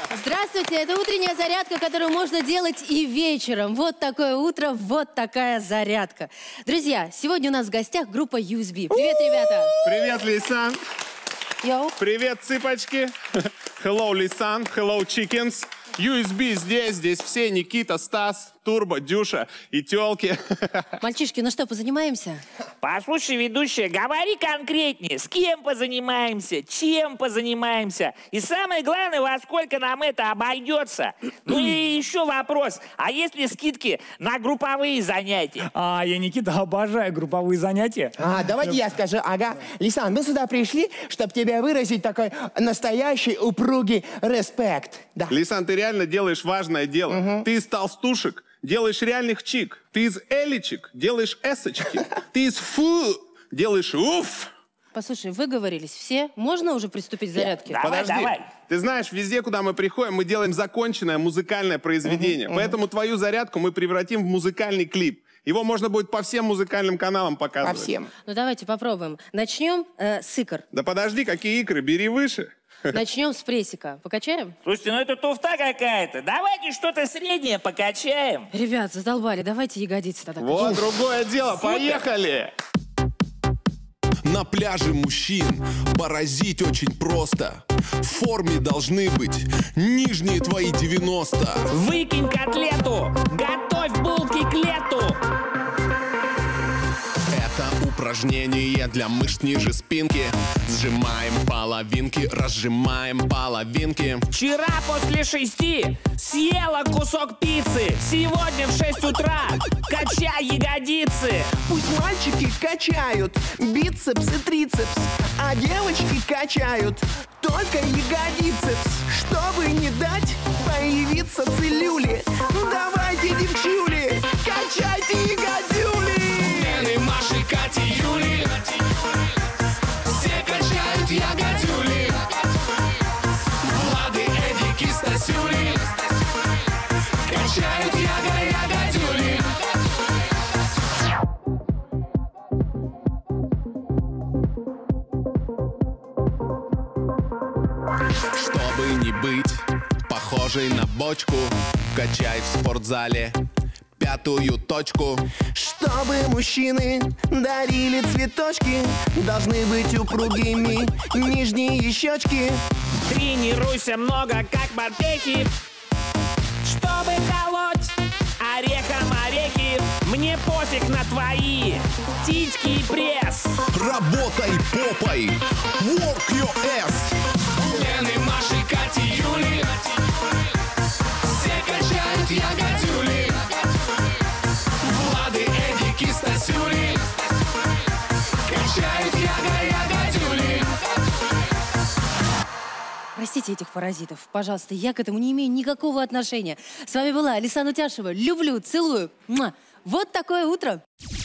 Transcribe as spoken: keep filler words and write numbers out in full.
Здравствуйте, это утренняя зарядка, которую можно делать и вечером. Вот такое утро, вот такая зарядка. Друзья, сегодня у нас в гостях группа ю эс би. Привет, ребята! Привет, Лейсан! Йоу! Привет, цыпочки! Hello, Лейсан! Hello, chickens! ю эс би здесь, здесь все, Никита, Стас, Турбо, Дюша и тёлки. Мальчишки, ну что, позанимаемся? Послушай, ведущая, говори конкретнее. С кем позанимаемся? Чем позанимаемся? И самое главное, во сколько нам это обойдется? Ну и еще вопрос. А есть ли скидки на групповые занятия? А, я, Никита, обожаю групповые занятия. А, давайте я скажу. Ага. Лейсан, мы сюда пришли, чтобы тебе выразить такой настоящий упругий респект. Да. Лейсан, ты реально делаешь важное дело. Угу. Ты из толстушек делаешь реальных чик. Ты из элечек делаешь эсочки. Ты из фу делаешь уф. Послушай, выговорились все? Можно уже приступить к зарядке? Давай, Подожди. давай. Ты знаешь, везде, куда мы приходим, мы делаем законченное музыкальное произведение. Uh-huh, uh-huh. Поэтому твою зарядку мы превратим в музыкальный клип. Его можно будет по всем музыкальным каналам показывать. По всем. Ну давайте попробуем. Начнем э, с икр. Да подожди, какие икры? Бери выше. Начнем с прессика. Покачаем? Слушайте, ну это туфта какая-то. Давайте что-то среднее покачаем. Ребят, задолбали. Давайте ягодицы тогда. Вот другое дело. Поехали! На пляже мужчин поразить очень просто. В форме должны быть нижние твои девяносто. Выкинь котлету, готовь булки к лету. Это упражнение для мышц ниже спинки. Сжимаем половинки, разжимаем половинки. Вчера после шести съела кусок пиццы. Сегодня в шесть утра качай ягодицы. Пусть мальчики качают бицепс и трицепс, а девочки качают только ягодицепс. Чтобы не дать появиться целлюле, ну давайте, девчули, качайте ягодюли. Лены, Маши, Кати, Юли, все качают ягодюли. Влады, Эдики, Стасюли качают яго-ягодюли. Чтобы не быть похожей на бочку, качай в спортзале пятую точку. Чтобы мужчины дарили цветочки, должны быть упругими нижние щечки. Тренируйся много, как морпехи, чтобы колоть орехом орехи. Мне пофиг на твои титьки и пресс. Работай попой, work your ass. Лены, Маши, Кати, Юли все качают ягодюли. Влады, Эдики, Стасюли качают яго-ягодюли. Простите этих паразитов, пожалуйста, я к этому не имею никакого отношения. С вами была Лейсан Утяшева. Люблю, целую. Муа. Вот такое утро.